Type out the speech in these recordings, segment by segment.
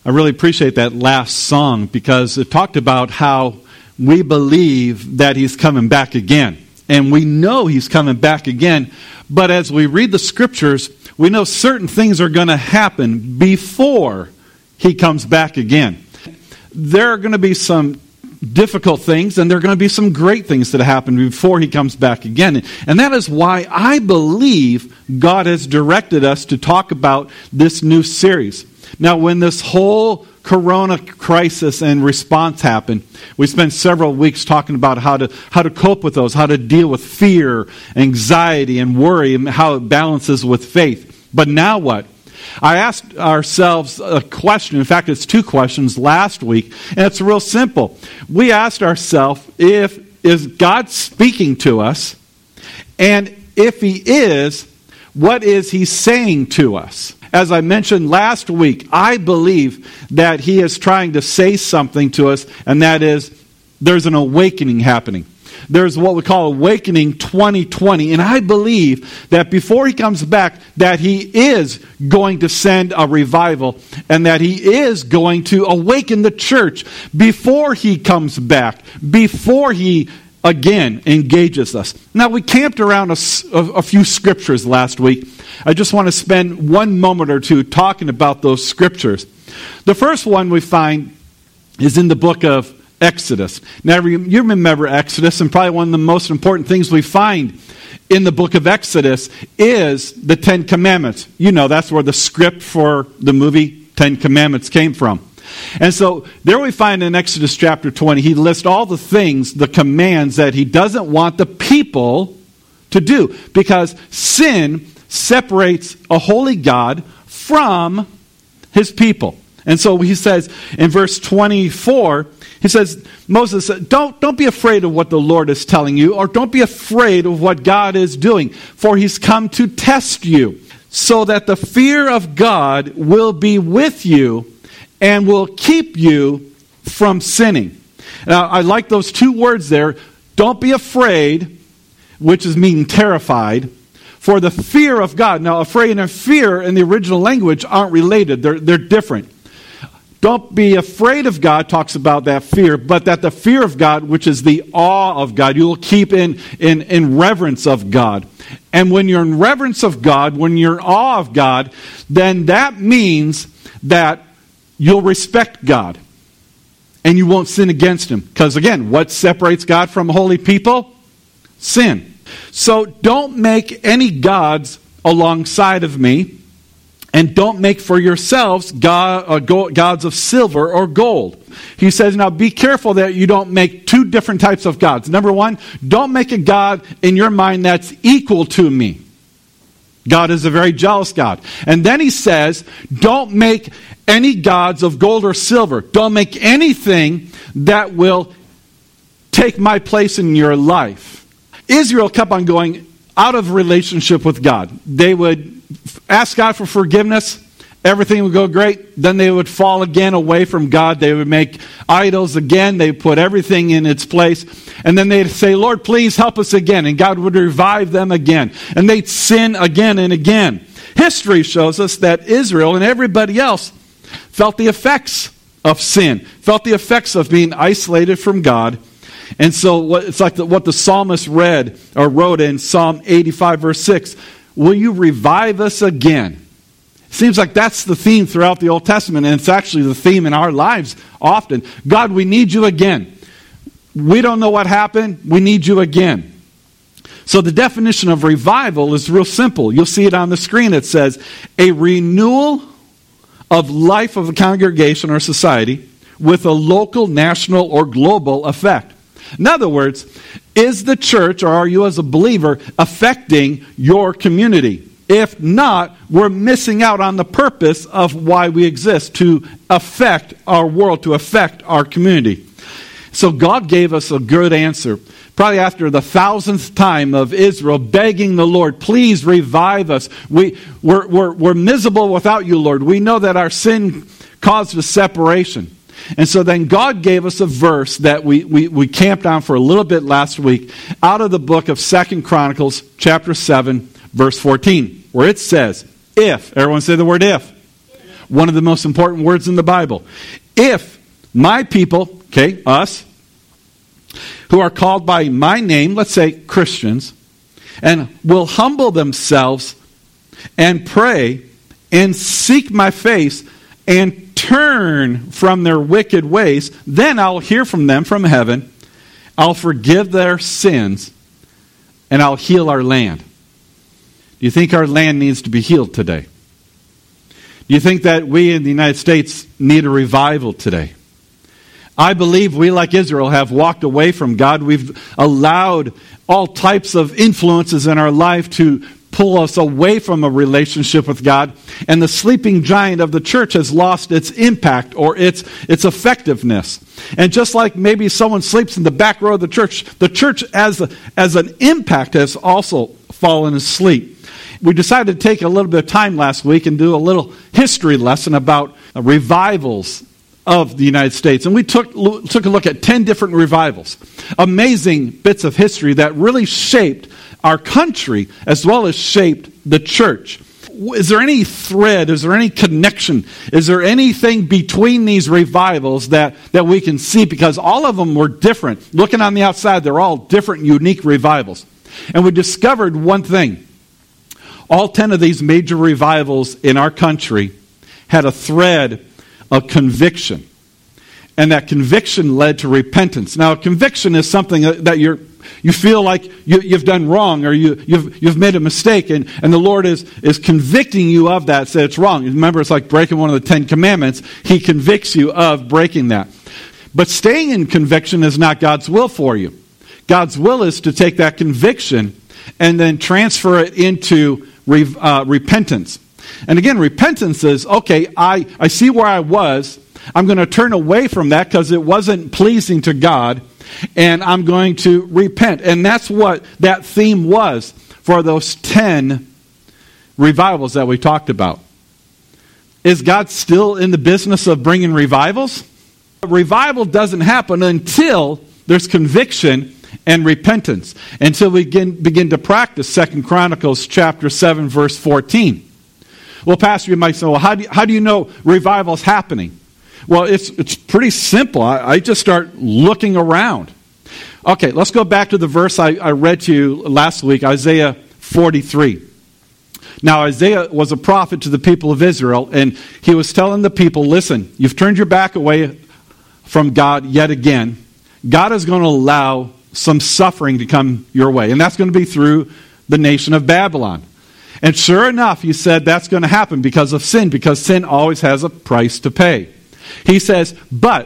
I really appreciate that last song because it talked about how we believe that He's coming back again. And we know He's coming back again. But as we read the Scriptures, we know certain things are going to happen before He comes back again. There are going to be some difficult things, and there are going to be some great things that happen before He comes back again. And that is why I believe God has directed us to talk about this new series. Now, when this whole corona crisis and response happened, we spent several weeks talking about how to cope with those, how to deal with fear, anxiety, and worry, and how it balances with faith. But now what? I asked ourselves a question. In fact, it's two questions last week, and it's real simple. We asked ourselves, is God speaking to us? And if He is, what is He saying to us? As I mentioned last week, I believe that He is trying to say something to us, and that is, there's an awakening happening. There's what we call Awakening 2020, and I believe that before He comes back, that He is going to send a revival, and that He is going to awaken the church before He comes back, before He again engages us. Now, we camped around a few scriptures last week. I just want to spend one moment or two talking about those scriptures. The first one we find is in the book of Exodus. Now, you remember Exodus, and probably one of the most important things we find in the book of Exodus is the Ten Commandments. You know, that's where the script for the movie Ten Commandments came from. And so there we find in Exodus chapter 20, He lists all the things, the commands that He doesn't want the people to do, because sin separates a holy God from His people. And so He says in verse 24, He says, Moses said, don't be afraid of what the Lord is telling you, or don't be afraid of what God is doing, for He's come to test you, so that the fear of God will be with you and will keep you from sinning. Now, I like those two words there. Don't be afraid, which is meaning terrified, for the fear of God. Now, afraid and fear in the original language aren't related. They're different. Don't be afraid of God talks about that fear, but that the fear of God, which is the awe of God, you will keep in reverence of God. And when you're in reverence of God, when you're in awe of God, then that means that you'll respect God. And you won't sin against Him. Because again, what separates God from holy people? Sin. So don't make any gods alongside of me. And don't make for yourselves gods of silver or gold. He says, now be careful that you don't make two different types of gods. Number one, don't make a God in your mind that's equal to me. God is a very jealous God. And then He says, don't make any gods of gold or silver. Don't make anything that will take my place in your life. Israel kept on going out of relationship with God. They would ask God for forgiveness. Everything would go great. Then they would fall again away from God. They would make idols again. They would put everything in its place. And then they'd say, Lord, please help us again. And God would revive them again. And they'd sin again and again. History shows us that Israel and everybody else felt the effects of sin, felt the effects of being isolated from God. And so it's like what the psalmist read or wrote in Psalm 85, verse 6. Will you revive us again? Seems like that's the theme throughout the Old Testament, and it's actually the theme in our lives often. God, we need you again. We don't know what happened. We need you again. So the definition of revival is real simple. You'll see it on the screen. It says, a renewal of life of a congregation or society with a local, national, or global effect. In other words, is the church, or are you as a believer, affecting your community? If not, we're missing out on the purpose of why we exist, to affect our world, to affect our community. So God gave us a good answer. Probably after the 1,000th time of Israel begging the Lord, please revive us. We're miserable without you, Lord. We know that our sin caused a separation. And so then God gave us a verse that we camped on for a little bit last week out of the book of 2 Chronicles chapter 7, verse 14, where it says, if, everyone say the word if. one of the most important words in the Bible. If my people, okay, us, who are called by my name, let's say Christians, and will humble themselves and pray and seek my face and turn from their wicked ways, then I'll hear from them from heaven, I'll forgive their sins, and I'll heal our land. Do you think our land needs to be healed today? Do you think that we in the United States need a revival today? I believe we, like Israel, have walked away from God. We've allowed all types of influences in our life to pull us away from a relationship with God. And the sleeping giant of the church has lost its impact or its effectiveness. And just like maybe someone sleeps in the back row of the church as an impact has also fallen asleep. We decided to take a little bit of time last week and do a little history lesson about revivals of the United States. And we took a look at 10 different revivals. Amazing bits of history that really shaped our country as well as shaped the church. Is there any thread? Is there any connection? Is there anything between these revivals that we can see? Because all of them were different. Looking on the outside, they're all different, unique revivals. And we discovered one thing. All 10 of these major revivals in our country had a thread of conviction. And that conviction led to repentance. Now, conviction is something that you feel like you've done wrong or you've made a mistake, and the Lord is convicting you of that, say it's wrong. Remember, it's like breaking one of the 10 commandments. He convicts you of breaking that. But staying in conviction is not God's will for you. God's will is to take that conviction and then transfer it into repentance. And again, repentance is, okay, I see where I was. I'm going to turn away from that because it wasn't pleasing to God, and I'm going to repent. And that's what that theme was for those 10 revivals that we talked about. Is God still in the business of bringing revivals? Revival doesn't happen until there's conviction and repentance, until we begin to practice 2 Chronicles chapter 7, verse 14. Well, Pastor, you might say, well, how do you know revival is happening? Well, it's pretty simple. I just start looking around. Okay, let's go back to the verse I read to you last week, Isaiah 43. Now, Isaiah was a prophet to the people of Israel, and he was telling the people, listen, you've turned your back away from God yet again. God is going to allow some suffering to come your way, and that's going to be through the nation of Babylon. And sure enough, he said that's going to happen because of sin, because sin always has a price to pay. He says, but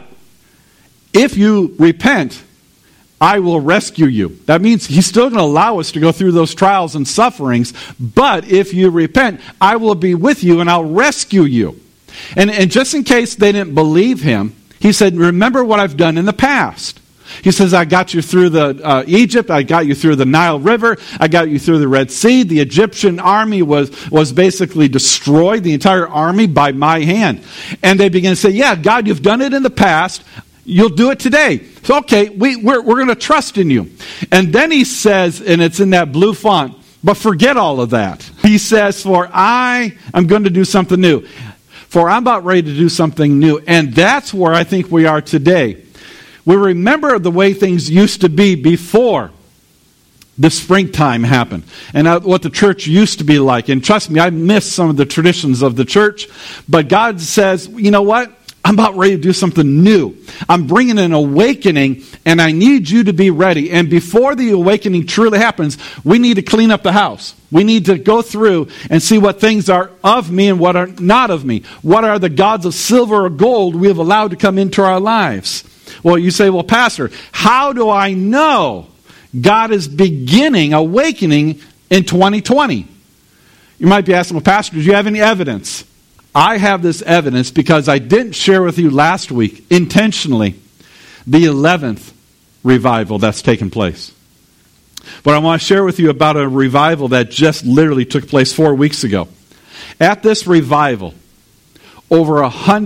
if you repent, I will rescue you. That means he's still going to allow us to go through those trials and sufferings, but if you repent, I will be with you and I'll rescue you. And just in case they didn't believe him, he said, remember what I've done in the past. He says, I got you through the Egypt. I got you through the Nile River. I got you through the Red Sea. The Egyptian army was basically destroyed, the entire army, by my hand. And they begin to say, yeah, God, you've done it in the past. You'll do it today. So, okay, we're going to trust in you. And then he says, and it's in that blue font, but forget all of that. He says, for I am going to do something new. For I'm about ready to do something new. And that's where I think we are today. We remember the way things used to be before the springtime happened and what the church used to be like. And trust me, I miss some of the traditions of the church. But God says, you know what? I'm about ready to do something new. I'm bringing an awakening, and I need you to be ready. And before the awakening truly happens, we need to clean up the house. We need to go through and see what things are of me and what are not of me. What are the gods of silver or gold we have allowed to come into our lives? Well, you say, well, Pastor, how do I know God is beginning awakening in 2020? You might be asking, well, Pastor, do you have any evidence? I have this evidence because I didn't share with you last week, intentionally, the 11th revival that's taken place. But I want to share with you about a revival that just literally took place 4 weeks ago. At this revival, over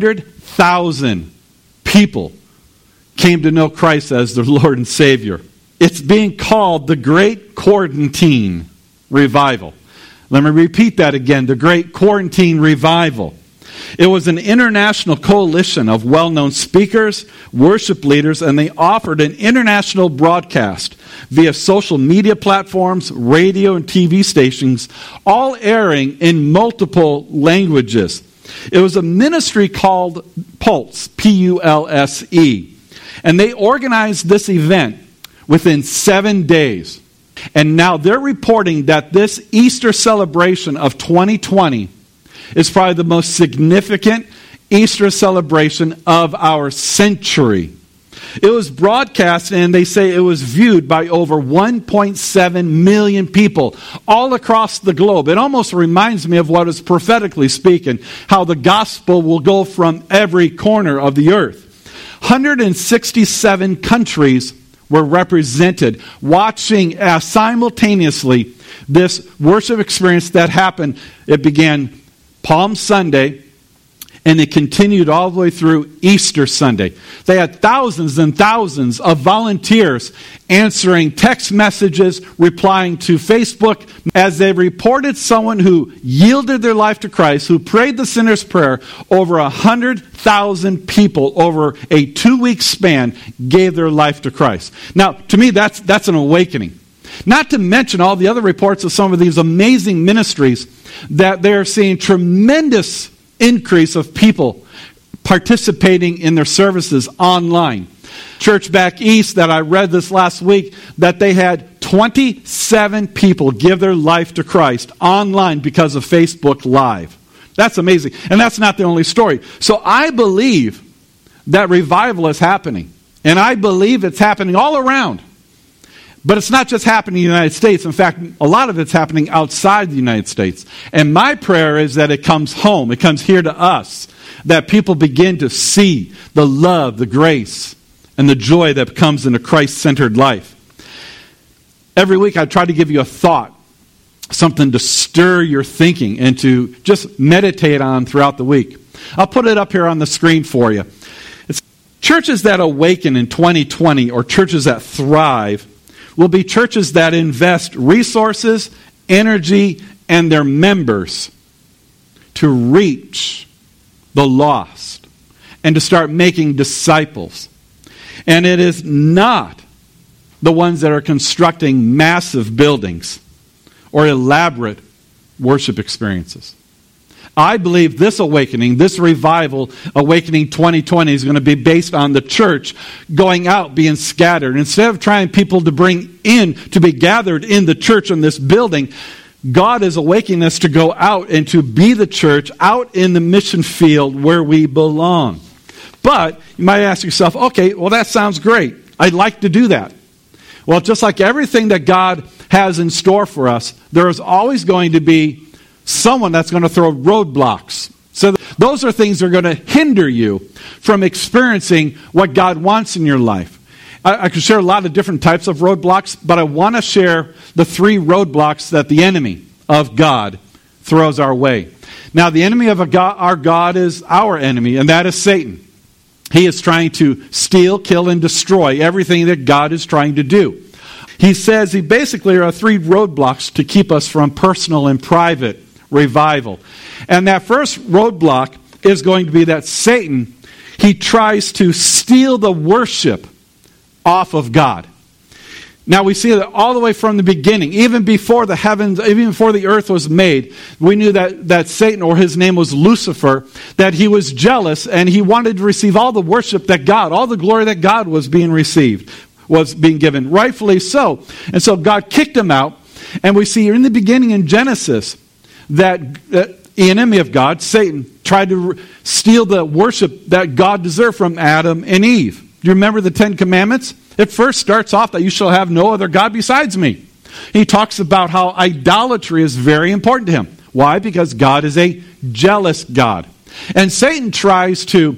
100,000 people came to know Christ as their Lord and Savior. It's being called the Great Quarantine Revival. Let me repeat that again, the Great Quarantine Revival. It was an international coalition of well-known speakers, worship leaders, and they offered an international broadcast via social media platforms, radio and TV stations, all airing in multiple languages. It was a ministry called Pulse, P-U-L-S-E. And they organized this event within 7 days. And now they're reporting that this Easter celebration of 2020 is probably the most significant Easter celebration of our century. It was broadcast, and they say it was viewed by over 1.7 million people all across the globe. It almost reminds me of what is prophetically speaking, how the gospel will go from every corner of the earth. 167 countries were represented, watching simultaneously this worship experience that happened. It began Palm Sunday, and it continued all the way through Easter Sunday. They had thousands and thousands of volunteers answering text messages, replying to Facebook, as they reported someone who yielded their life to Christ, who prayed the sinner's prayer. Over 100,000 people over a 2-week span gave their life to Christ. Now, to me, that's an awakening. Not to mention all the other reports of some of these amazing ministries that they're seeing tremendous increase of people participating in their services online. Church back east that I read this last week, that they had 27 people give their life to Christ online because of Facebook Live. That's amazing. And that's not the only story. So I believe that revival is happening. And I believe it's happening all around. But it's not just happening in the United States. In fact, a lot of it's happening outside the United States. And my prayer is that it comes home. It comes here to us. That people begin to see the love, the grace, and the joy that comes in a Christ-centered life. Every week I try to give you a thought, something to stir your thinking and to just meditate on throughout the week. I'll put it up here on the screen for you. It's churches that awaken in 2020, or churches that thrive, will be churches that invest resources, energy, and their members to reach the lost and to start making disciples. And it is not the ones that are constructing massive buildings or elaborate worship experiences. I believe this awakening, this revival, Awakening 2020, is going to be based on the church going out, being scattered. Instead of trying people to bring in, to be gathered in the church in this building, God is awakening us to go out and to be the church out in the mission field where we belong. But you might ask yourself, okay, well, that sounds great. I'd like to do that. Well, just like everything that God has in store for us, there is always going to be someone that's going to throw roadblocks. So those are things that are going to hinder you from experiencing what God wants in your life. I could share a lot of different types of roadblocks, but I want to share the 3 roadblocks that the enemy of God throws our way. Now, the enemy of our God is our enemy, and that is Satan. He is trying to steal, kill, and destroy everything that God is trying to do. He says he basically are 3 roadblocks to keep us from personal and private revival. And that first roadblock is going to be that Satan, he tries to steal the worship off of God. Now we see that all the way from the beginning, even before the heavens, even before the earth was made, we knew that Satan, or his name was Lucifer, that he was jealous and he wanted to receive all the worship that God, all the glory that God was being received, was being given, rightfully so. And so God kicked him out, and we see in the beginning in Genesis that the enemy of God, Satan, tried to steal the worship that God deserved from Adam and Eve. Do you remember the 10 Commandments? It first starts off that you shall have no other God besides me. He talks about how idolatry is very important to him. Why? Because God is a jealous God. And Satan tries to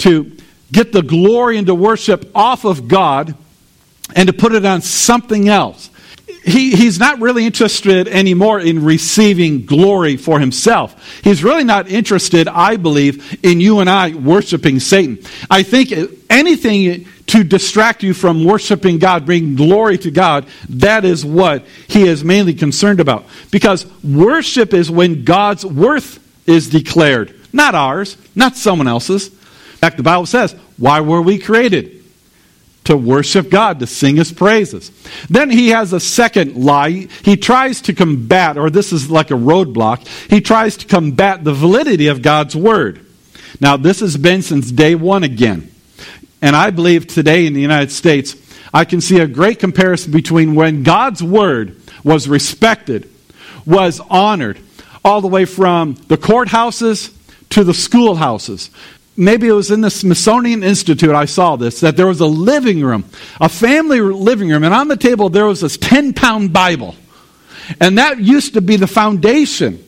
get the glory and to worship off of God and to put it on something else. He's not really interested anymore in receiving glory for himself. He's really not interested, I believe, in you and I worshiping Satan. I think anything to distract you from worshiping God, bringing glory to God, that is what he is mainly concerned about. Because worship is when God's worth is declared. not ours, not someone else's. In fact, the Bible says, why were we created? To worship God, to sing His praises. Then he has a second lie. He tries to combat, or this is like a roadblock, he tries to combat the validity of God's Word. Now, this has been since day one again. And I believe today in the United States, I can see a great comparison between when God's Word was respected, was honored, all the way from the courthouses to the schoolhouses. Maybe it was in the Smithsonian Institute I saw this, that there was a living room, a family living room, and on the table there was this 10-pound Bible. And that used to be the foundation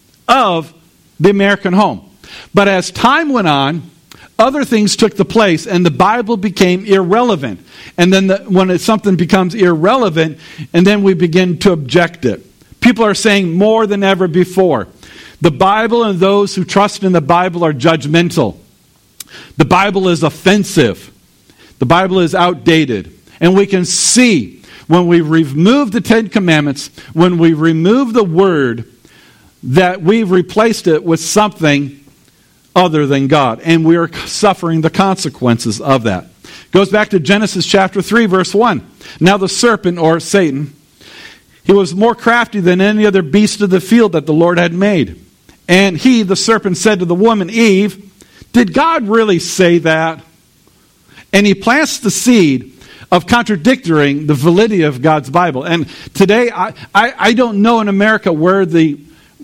of the American home. But as time went on, other things took the place, and the Bible became irrelevant. And then when something becomes irrelevant, and then we begin to object it. People are saying more than ever before, the Bible and those who trust in the Bible are judgmental. The Bible is offensive. The Bible is outdated. And we can see when we remove the Ten Commandments, when we remove the Word, that we've replaced it with something other than God. And we are suffering the consequences of that. Goes back to Genesis chapter 3, verse 1. Now the serpent, or Satan, he was more crafty than any other beast of the field that the Lord had made. And he, the serpent, said to the woman, Eve, did God really say that? And he plants the seed of contradicting the validity of God's Bible. And today, I don't know in America where the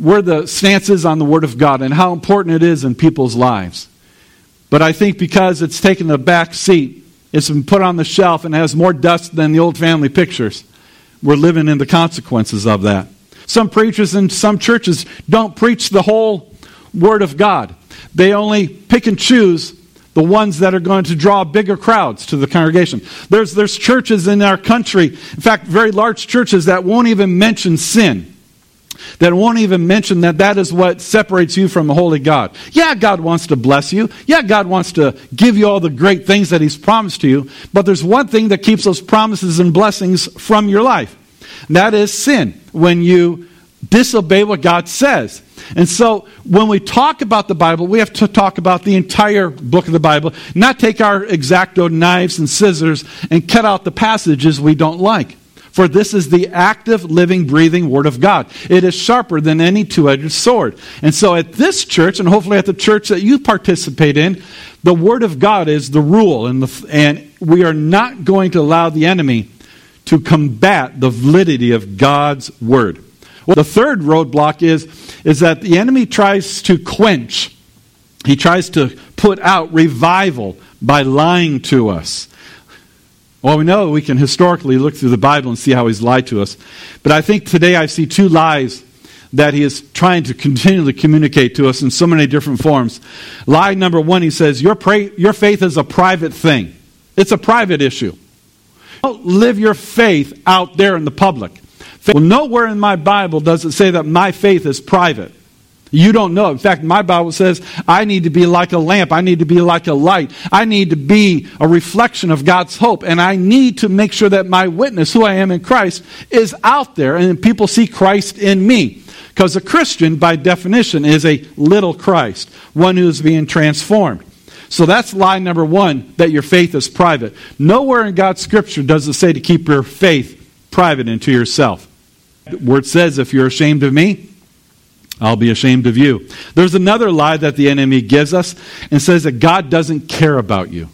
stance is on the Word of God and how important it is in people's lives. But I think because it's taken a back seat, it's been put on the shelf and has more dust than the old family pictures, we're living in the consequences of that. Some preachers in some churches don't preach the whole Word of God. They only pick and choose the ones that are going to draw bigger crowds to the congregation. There's churches in our country, in fact, very large churches that won't even mention sin. That won't even mention that is what separates you from the holy God. Yeah, God wants to bless you. Yeah, God wants to give you all the great things that He's promised to you. But there's one thing that keeps those promises and blessings from your life. And that is sin. When you disobey what God says. And so when we talk about the Bible, we have to talk about the entire book of the Bible, not take our X-Acto knives and scissors and cut out the passages we don't like. For this is the active, living, breathing Word of God. It is sharper than any two-edged sword. And so at this church, and hopefully at the church that you participate in, the Word of God is the rule. And we are not going to allow the enemy to combat the validity of God's Word. Well, the third roadblock is that the enemy tries to quench. He tries to put out revival by lying to us. Well, we know we can historically look through the Bible and see how He's lied to us. But I think today I see two lies that He is trying to continually communicate to us in so many different forms. Lie number one, he says, your faith is a private thing. It's a private issue. Don't live your faith out there in the public. Well, nowhere in my Bible does it say that my faith is private. You don't know. In fact, my Bible says I need to be like a lamp. I need to be like a light. I need to be a reflection of God's hope. And I need to make sure that my witness, who I am in Christ, is out there and people see Christ in me. Because a Christian, by definition, is a little Christ, one who is being transformed. So that's lie number one, that your faith is private. Nowhere in God's Scripture does it say to keep your faith private and to yourself. The Word says, if you're ashamed of me, I'll be ashamed of you. There's another lie that the enemy gives us and says that God doesn't care about you.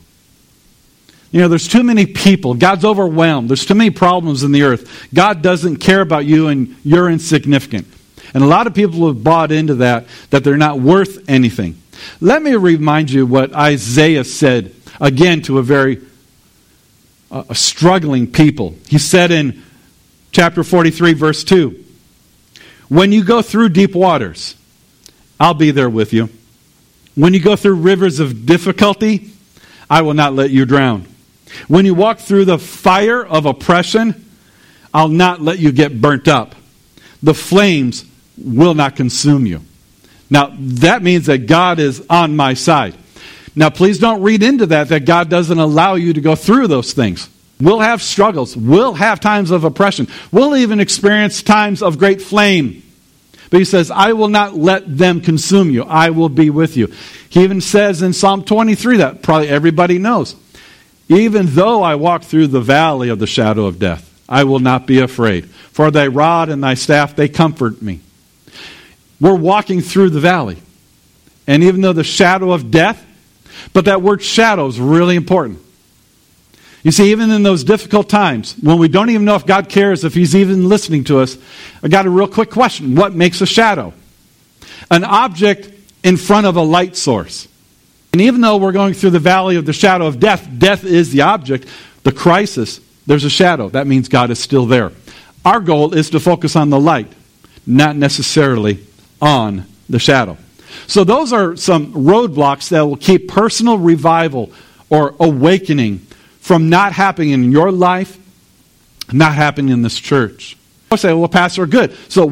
You know, there's too many people. God's overwhelmed. There's too many problems in the earth. God doesn't care about you and you're insignificant. And a lot of people have bought into that they're not worth anything. Let me remind you what Isaiah said, again, to a very struggling people. He said in chapter 43, verse 2, when you go through deep waters, I'll be there with you. When you go through rivers of difficulty, I will not let you drown. When you walk through the fire of oppression, I'll not let you get burnt up. The flames will not consume you. Now, that means that God is on my side. Now, please don't read into that God doesn't allow you to go through those things. We'll have struggles. We'll have times of oppression. We'll even experience times of great flame. But he says, I will not let them consume you. I will be with you. He even says in Psalm 23 that probably everybody knows. Even though I walk through the valley of the shadow of death, I will not be afraid. For thy rod and thy staff, they comfort me. We're walking through the valley. And even though the shadow of death, but that word shadow is really important. You see, even in those difficult times, when we don't even know if God cares, if he's even listening to us, I got a real quick question. What makes a shadow? An object in front of a light source. And even though we're going through the valley of the shadow of death, death is the object, the crisis, there's a shadow. That means God is still there. Our goal is to focus on the light, not necessarily on the shadow. So those are some roadblocks that will keep personal revival or awakening from not happening in your life, not happening in this church. I say, well, Pastor, good. So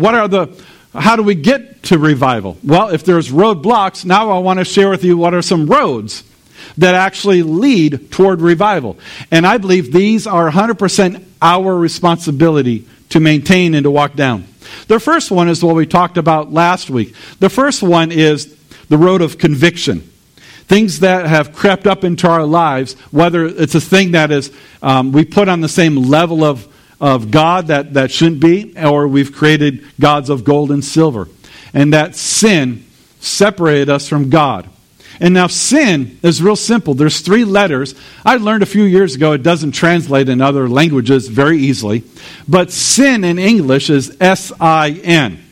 how do we get to revival? Well, if there's roadblocks, now I want to share with you what are some roads that actually lead toward revival. And I believe these are 100% our responsibility to maintain and to walk down. The first one is what we talked about last week. The first one is the road of conviction. Things that have crept up into our lives, whether it's a thing that is we put on the same level of God that shouldn't be, or we've created gods of gold and silver. And that sin separated us from God. And now sin is real simple. There's 3 letters. I learned a few years ago it doesn't translate in other languages very easily. But sin in English is S-I-N.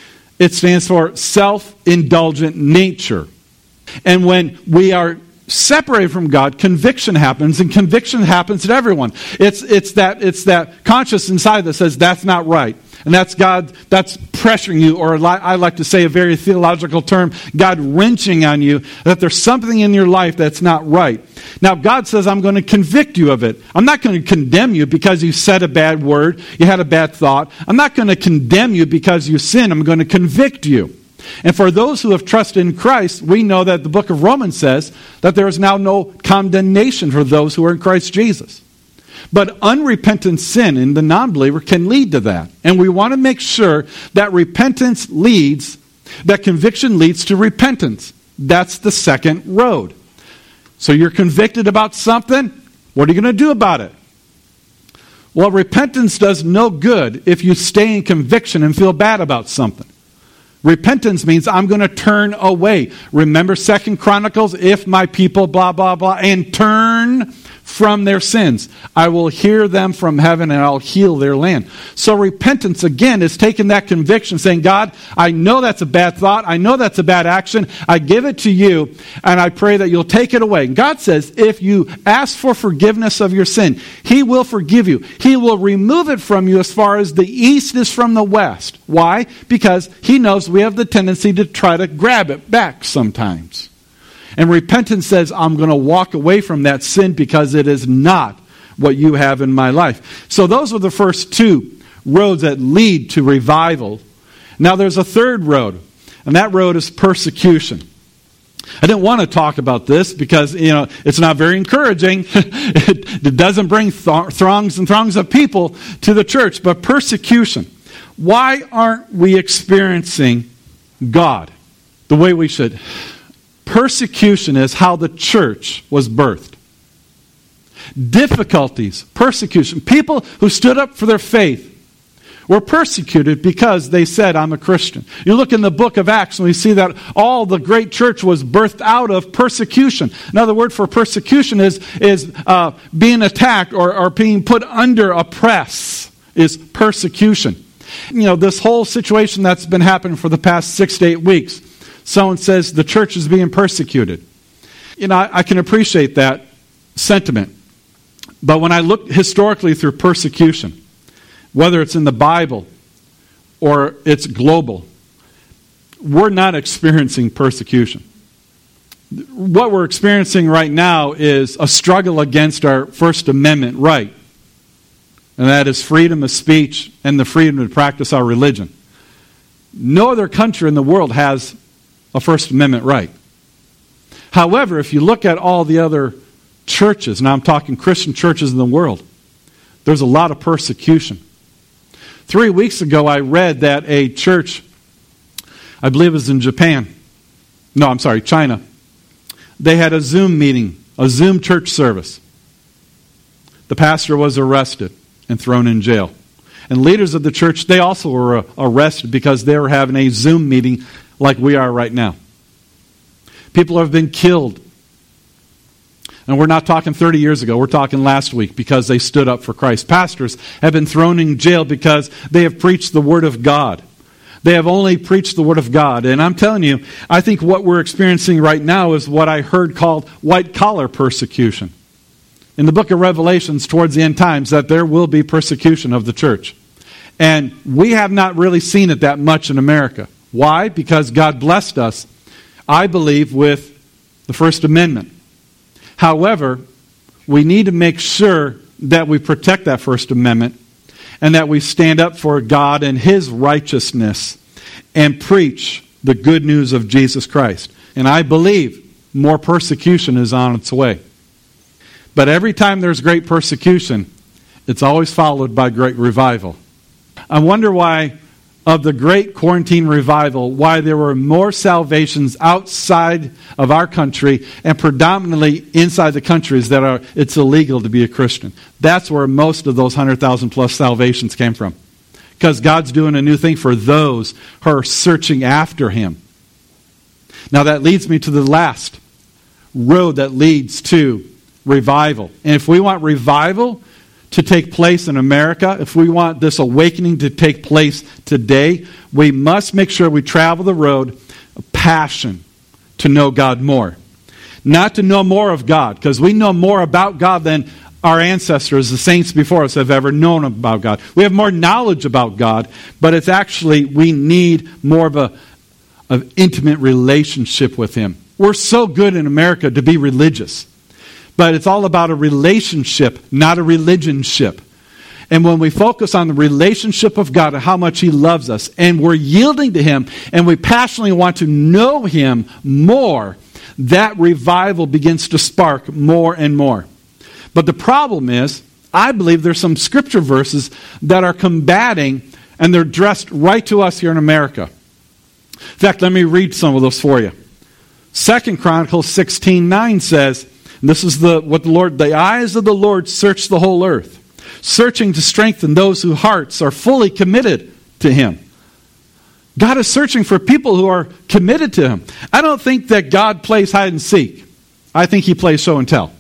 It stands for self-indulgent nature. And when we are separated from God, conviction happens, and conviction happens to everyone. It's that conscience inside that says that's not right. And that's God, that's pressuring you, or I like to say a very theological term, God wrenching on you, that there's something in your life that's not right. Now, God says, I'm going to convict you of it. I'm not going to condemn you because you said a bad word, you had a bad thought. I'm not going to condemn you because you sinned. I'm going to convict you. And for those who have trusted in Christ, we know that the book of Romans says that there is now no condemnation for those who are in Christ Jesus. But unrepentant sin in the non-believer can lead to that. And we want to make sure that repentance leads, that conviction leads to repentance. That's the second road. So you're convicted about something. What are you going to do about it? Well, repentance does no good if you stay in conviction and feel bad about something. Repentance means I'm going to turn away. Remember 2 Chronicles, if my people blah, blah, blah, and turn from their sins, I will hear them from heaven and I'll heal their land. So repentance, again, is taking that conviction, saying, God, I know that's a bad thought. I know that's a bad action. I give it to you, and I pray that you'll take it away. And God says, if you ask for forgiveness of your sin, He will forgive you. He will remove it from you as far as the east is from the west. Why? Because He knows we have the tendency to try to grab it back sometimes. And repentance says, I'm going to walk away from that sin because it is not what you have in my life. So those are the first 2 roads that lead to revival. Now there's a third road, and that road is persecution. I didn't want to talk about this because, it's not very encouraging. It doesn't bring throngs and throngs of people to the church. But persecution. Why aren't we experiencing God the way we should? Persecution is how the church was birthed. Difficulties, persecution. People who stood up for their faith were persecuted because they said, I'm a Christian. You look in the book of Acts and we see that all the great church was birthed out of persecution. Another word for persecution is being attacked or being put under oppress is persecution. This whole situation that's been happening for the past 6 to 8 weeks. Someone says the church is being persecuted. I can appreciate that sentiment. But when I look historically through persecution, whether it's in the Bible or it's global, we're not experiencing persecution. What we're experiencing right now is a struggle against our First Amendment right. And that is freedom of speech and the freedom to practice our religion. No other country in the world has a First Amendment right. However, if you look at all the other churches, now I'm talking Christian churches in the world, there's a lot of persecution. 3 weeks ago I read that a church I believe it was in Japan. No, I'm sorry, China. They had a Zoom meeting, a Zoom church service. The pastor was arrested and thrown in jail. And leaders of the church, they also were arrested because they were having a Zoom meeting like we are right now. People have been killed. And we're not talking 30 years ago. We're talking last week because they stood up for Christ. Pastors have been thrown in jail because they have preached the Word of God. They have only preached the Word of God. And I'm telling you, I think what we're experiencing right now is what I heard called white-collar persecution. In the book of Revelations, towards the end times, that there will be persecution of the church. And we have not really seen it that much in America. Why? Because God blessed us, I believe, with the First Amendment. However, we need to make sure that we protect that First Amendment and that we stand up for God and His righteousness and preach the good news of Jesus Christ. And I believe more persecution is on its way. But every time there's great persecution, it's always followed by great revival. I wonder why, of the great quarantine revival, why there were more salvations outside of our country and predominantly inside the countries that it's illegal to be a Christian. That's where most of those 100,000 plus salvations came from. Because God's doing a new thing for those who are searching after Him. Now that leads me to the last road that leads to revival. And if we want revival to take place in America, if we want this awakening to take place today, we must make sure we travel the road of passion to know God more. Not to know more of God, because we know more about God than our ancestors, the saints before us, have ever known about God. We have more knowledge about God, but it's actually, we need more of an intimate relationship with Him. We're so good in America to be religious. But it's all about a relationship, not a religionship. And when we focus on the relationship of God and how much He loves us, and we're yielding to Him, and we passionately want to know Him more, that revival begins to spark more and more. But the problem is, I believe there's some scripture verses that are combating, and they're addressed right to us here in America. In fact, let me read some of those for you. 2 Chronicles 16:9 says, and this is what the eyes of the Lord search the whole earth, searching to strengthen those whose hearts are fully committed to Him. God is searching for people who are committed to Him. I don't think that God plays hide and seek. I think He plays show and tell.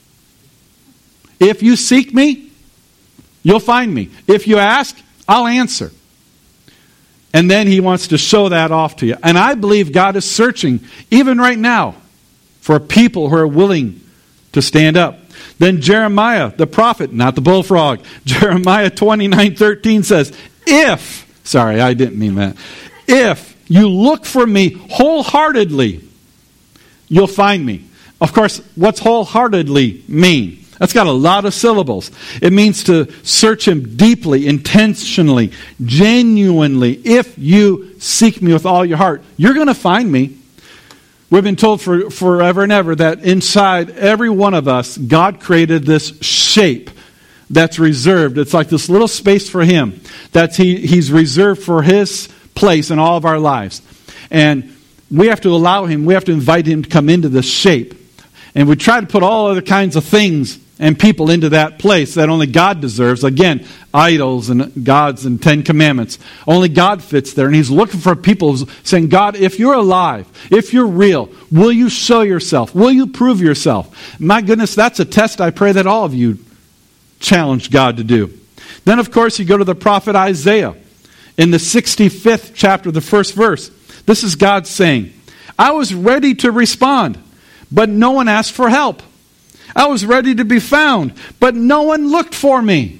If you seek me, you'll find me. If you ask, I'll answer. And then He wants to show that off to you. And I believe God is searching, even right now, for people who are willing to stand up. Then Jeremiah, the prophet, not the bullfrog, Jeremiah 29:13 says, sorry, I didn't mean that. If you look for me wholeheartedly, you'll find me. Of course, what's wholeheartedly mean? That's got a lot of syllables. It means to search Him deeply, intentionally, genuinely. If you seek me with all your heart, you're going to find me. We've been told for forever and ever that inside every one of us, God created this shape that's reserved. It's like this little space for Him that He's reserved for His place in all of our lives. And we have to allow Him, we have to invite Him to come into this shape. And we try to put all other kinds of things and people into that place that only God deserves. Again, idols and gods and 10 commandments. Only God fits there. And He's looking for people saying, God, if you're alive, if you're real, will you show yourself? Will you prove yourself? My goodness, that's a test I pray that all of you challenge God to do. Then, of course, you go to the prophet Isaiah. In the 65th chapter, the first verse, this is God saying, I was ready to respond, but no one asked for help. I was ready to be found, but no one looked for me.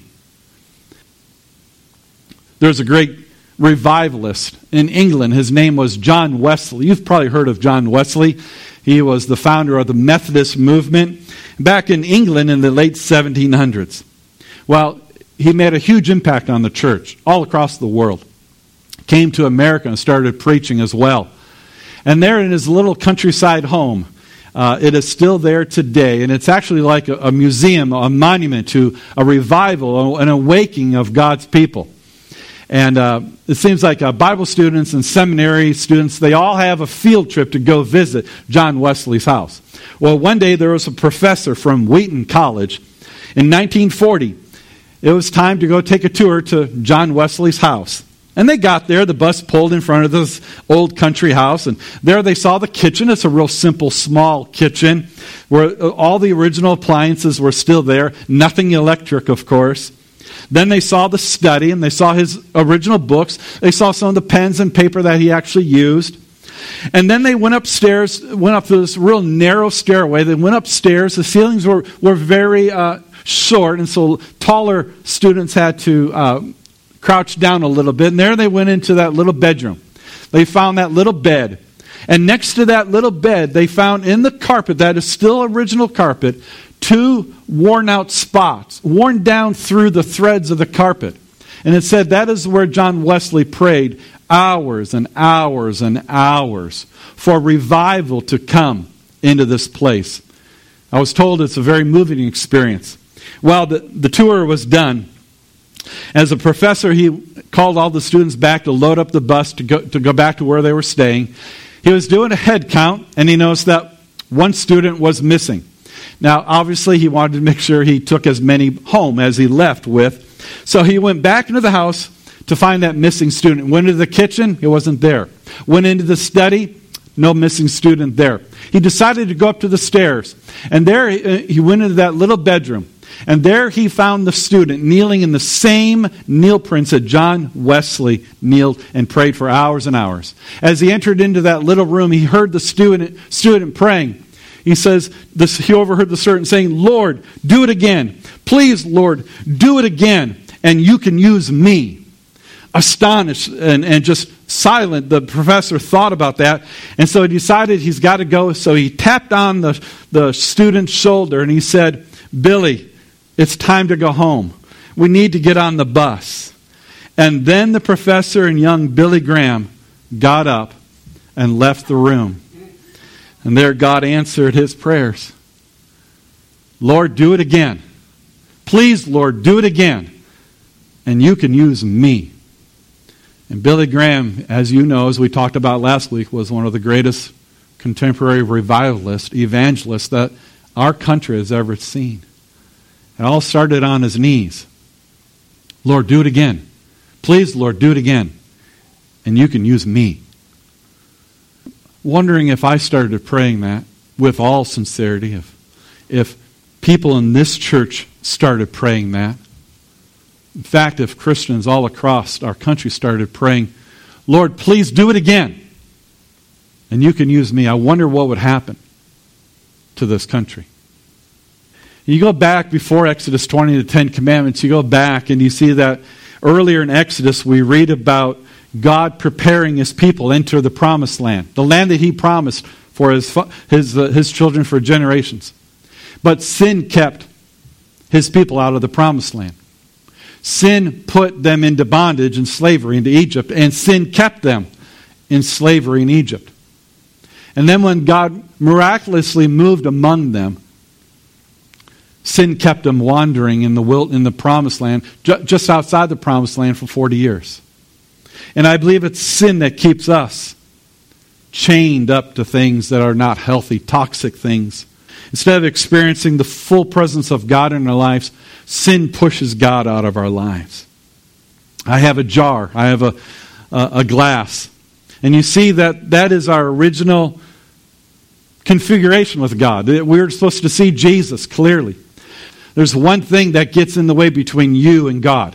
There's a great revivalist in England. His name was John Wesley. You've probably heard of John Wesley. He was the founder of the Methodist movement back in England in the late 1700s. Well, he made a huge impact on the church all across the world. Came to America and started preaching as well. And there in his little countryside home, it is still there today, and it's actually like a museum, a monument to a revival, an awakening of God's people. And it seems like Bible students and seminary students, they all have a field trip to go visit John Wesley's house. Well, one day there was a professor from Wheaton College. In 1940, it was time to go take a tour to John Wesley's house. And they got there, the bus pulled in front of this old country house, and there they saw the kitchen. It's a real simple, small kitchen where all the original appliances were still there, nothing electric, of course. Then they saw the study, and they saw his original books. They saw some of the pens and paper that he actually used. And then they went upstairs, went up to this real narrow stairway. They went upstairs. The ceilings were very short, and so taller students had to crouch down a little bit. And there they went into that little bedroom. They found that little bed. And next to that little bed, they found in the carpet, that is still original carpet, 2 worn out spots, worn down through the threads of the carpet. And it said that is where John Wesley prayed hours and hours and hours for revival to come into this place. I was told it's a very moving experience. Well, the tour was done. As a professor, he called all the students back to load up the bus to go back to where they were staying. He was doing a head count, and he noticed that one student was missing. Now, obviously, he wanted to make sure he took as many home as he left with. So he went back into the house to find that missing student. Went into the kitchen, it wasn't there. Went into the study, no missing student there. He decided to go up to the stairs. And there he went into that little bedroom. And there he found the student kneeling in the same kneel prints that John Wesley kneeled and prayed for hours and hours. As he entered into that little room, he heard the student praying. He says, he overheard the student saying, "Lord, do it again. Please, Lord, do it again. And you can use me." Astonished and just silent, the professor thought about that. And so he decided he's got to go. So he tapped on the student's shoulder and he said, "Billy, it's time to go home. We need to get on the bus." And then the professor and young Billy Graham got up and left the room. And there God answered his prayers. "Lord, do it again. Please, Lord, do it again. And you can use me." And Billy Graham, as you know, as we talked about last week, was one of the greatest contemporary revivalists, evangelists that our country has ever seen. It all started on his knees. "Lord, do it again. Please, Lord, do it again. And you can use me." Wondering if I started praying that with all sincerity, if people in this church started praying that. In fact, if Christians all across our country started praying, "Lord, please do it again. And you can use me," I wonder what would happen to this country. You go back before Exodus 20, the 10 Commandments, you go back and you see that earlier in Exodus we read about God preparing his people enter the promised land, the land that he promised for his children for generations. But sin kept his people out of the promised land. Sin put them into bondage and slavery into Egypt, and sin kept them in slavery in Egypt. And then when God miraculously moved among them, sin kept them wandering in the promised land, just outside the promised land for 40 years. And I believe it's sin that keeps us chained up to things that are not healthy, toxic things. Instead of experiencing the full presence of God in our lives, sin pushes God out of our lives. I have a jar. I have a glass. And you see that is our original configuration with God. We're supposed to see Jesus clearly. There's one thing that gets in the way between you and God,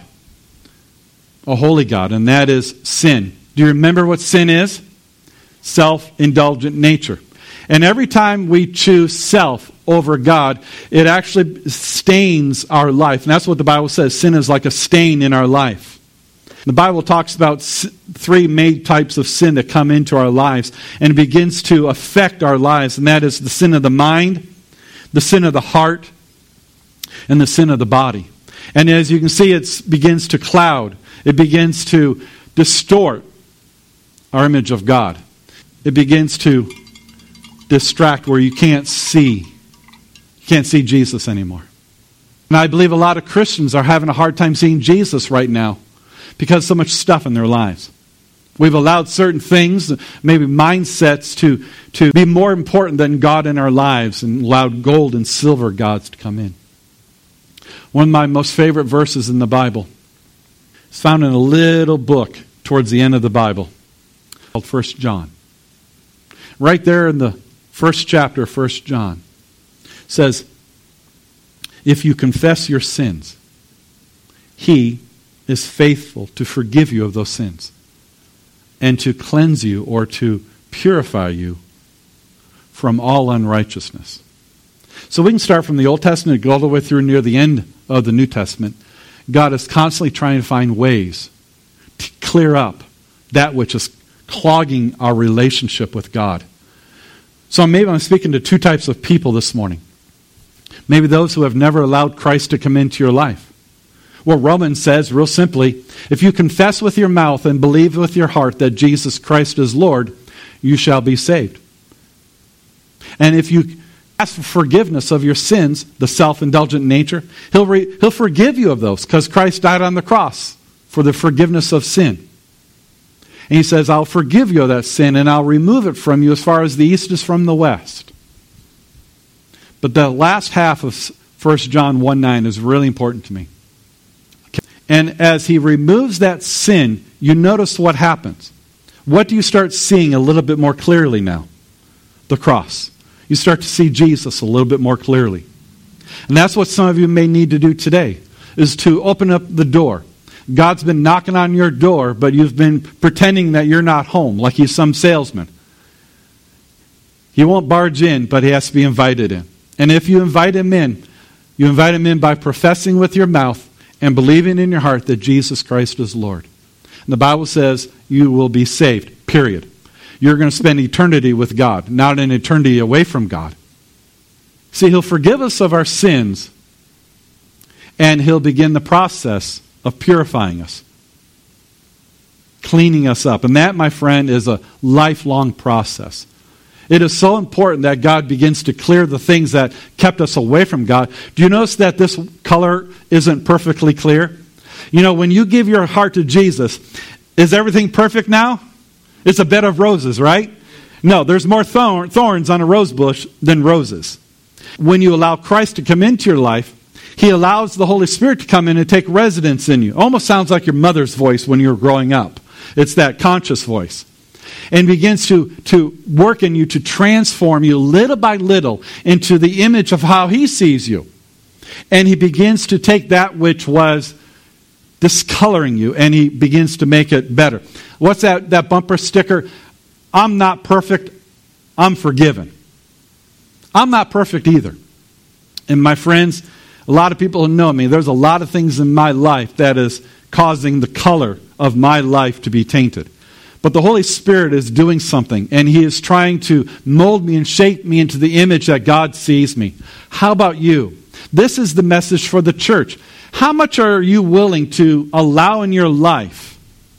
a holy God, and that is sin. Do you remember what sin is? Self-indulgent nature. And every time we choose self over God, it actually stains our life. And that's what the Bible says. Sin is like a stain in our life. The Bible talks about 3 main types of sin that come into our lives, and it begins to affect our lives. And that is the sin of the mind, the sin of the heart, and the sin of the body. And as you can see, it begins to cloud. It begins to distort our image of God. It begins to distract where you can't see Jesus anymore. And I believe a lot of Christians are having a hard time seeing Jesus right now because so much stuff in their lives. We've allowed certain things, maybe mindsets, to be more important than God in our lives, and allowed gold and silver gods to come in. One of my most favorite verses in the Bible is found in a little book towards the end of the Bible called 1 John. Right there in the first chapter of 1 John, it says, if you confess your sins, He is faithful to forgive you of those sins and to cleanse you or to purify you from all unrighteousness. So we can start from the Old Testament and go all the way through near the end of the New Testament. God is constantly trying to find ways to clear up that which is clogging our relationship with God. So maybe I'm speaking to two types of people this morning. Maybe those who have never allowed Christ to come into your life. Well, Romans says, real simply, if you confess with your mouth and believe with your heart that Jesus Christ is Lord, you shall be saved. And if you ask for forgiveness of your sins, the self-indulgent nature, He'll forgive you of those because Christ died on the cross for the forgiveness of sin. And He says, I'll forgive you of that sin and I'll remove it from you as far as the east is from the west. But the last half of 1 John 1:9 is really important to me. And as He removes that sin, you notice what happens. What do you start seeing a little bit more clearly now? The cross. You start to see Jesus a little bit more clearly. And that's what some of you may need to do today, is to open up the door. God's been knocking on your door, but you've been pretending that you're not home, like He's some salesman. He won't barge in, but He has to be invited in. And if you invite Him in, you invite Him in by professing with your mouth and believing in your heart that Jesus Christ is Lord. And the Bible says you will be saved, period. You're going to spend eternity with God, not an eternity away from God. See, He'll forgive us of our sins, and He'll begin the process of purifying us, cleaning us up. And that, my friend, is a lifelong process. It is so important that God begins to clear the things that kept us away from God. Do you notice that this color isn't perfectly clear? You know, when you give your heart to Jesus, is everything perfect now? It's a bed of roses, right? No, there's more thorns on a rose bush than roses. When you allow Christ to come into your life, He allows the Holy Spirit to come in and take residence in you. Almost sounds like your mother's voice when you were growing up. It's that conscious voice. And begins to work in you, to transform you little by little into the image of how He sees you. And He begins to take that which was discoloring you, and He begins to make it better. What's that bumper sticker? I'm not perfect, I'm forgiven. I'm not perfect either. And my friends, a lot of people who know me, there's a lot of things in my life that is causing the color of my life to be tainted. But the Holy Spirit is doing something, and He is trying to mold me and shape me into the image that God sees me. How about you? This is the message for the church. How much are you willing to allow in your life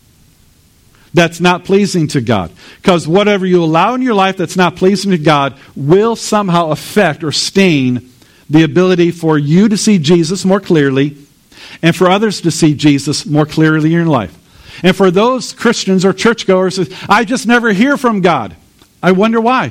that's not pleasing to God? Because whatever you allow in your life that's not pleasing to God will somehow affect or stain the ability for you to see Jesus more clearly and for others to see Jesus more clearly in your life. And for those Christians or churchgoers, I just never hear from God. I wonder why.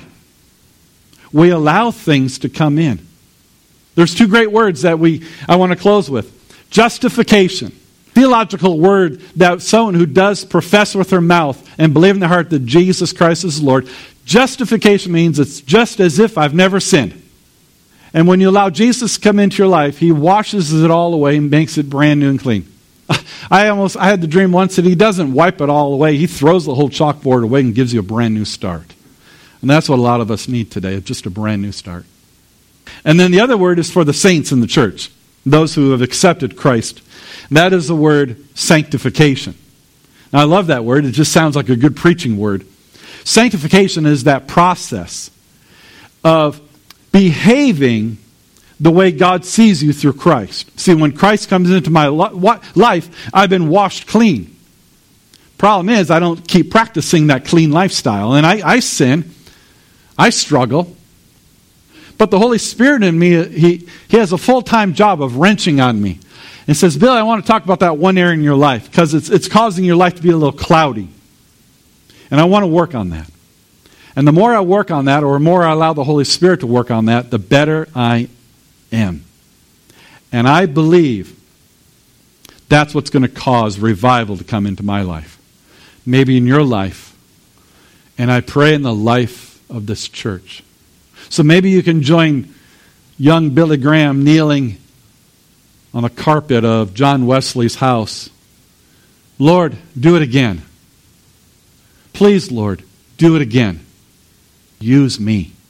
We allow things to come in. There's two great words that I want to close with. Justification. Theological word that someone who does profess with their mouth and believe in their heart that Jesus Christ is Lord. Justification means it's just as if I've never sinned. And when you allow Jesus to come into your life, He washes it all away and makes it brand new and clean. I had the dream once that He doesn't wipe it all away. He throws the whole chalkboard away and gives you a brand new start. And that's what a lot of us need today, just a brand new start. And then the other word is for the saints in the church, those who have accepted Christ. And that is the word sanctification. Now, I love that word. It just sounds like a good preaching word. Sanctification is that process of behaving the way God sees you through Christ. See, when Christ comes into my life, I've been washed clean. Problem is, I don't keep practicing that clean lifestyle. And I sin. I struggle. But the Holy Spirit in me, He has a full-time job of wrenching on me. and says, Bill, I want to talk about that one area in your life because it's causing your life to be a little cloudy. And I want to work on that. And the more I work on that, or the more I allow the Holy Spirit to work on that, the better I am. And I believe that's what's going to cause revival to come into my life. Maybe in your life. And I pray in the life of this church. So maybe you can join young Billy Graham kneeling on the carpet of John Wesley's house. Lord, do it again. Please, Lord, do it again. Use me.